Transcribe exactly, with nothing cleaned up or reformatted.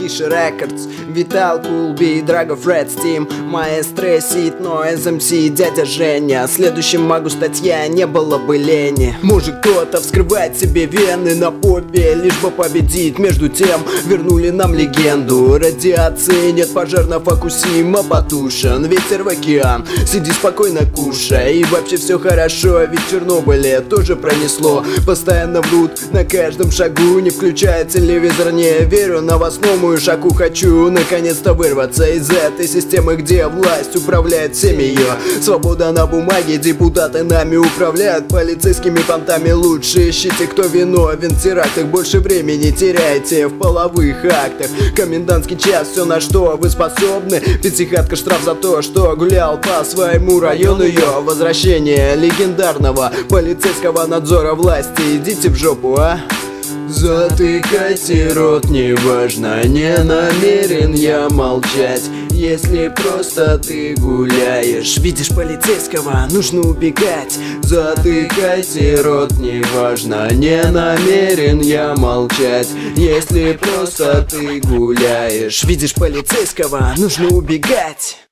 Kisha Records, Vital, Cool B, Drago, Fred, Steam, Маэстро, Сид, Noise, эм си, дядя Женя. Следующим могу стать я, не было бы лени. Может кто-то вскрывает себе вены на попе, лишь бы победить. Между тем вернули нам легенду. Радиации нет, пожар на Фукусима потушен. Ветер в океан, сиди спокойно, кушай. И вообще все хорошо, ведь в Чернобыле тоже пронесло. Постоянно врут на каждом шагу, не включая телевизор, не верю новостному шаку. Хочу наконец-то вырваться из этой системы, где власть управляет всеми ее. Свобода на бумаге, депутаты нами управляют. Полицейскими понтами лучше ищите, кто виновен в терактах. Больше времени теряйте в половых актах. Комендантский час, все на что вы способны. Пятихатка, штраф за то, что гулял по своему району. Ее возвращение легендарного полицейского надзора власти. Идите в жопу, а? Затыкайте рот, неважно, не намерен я молчать. Если просто ты гуляешь, видишь полицейского, нужно убегать. Затыкайте рот, неважно, не намерен я молчать. Если просто ты гуляешь, видишь полицейского, нужно убегать.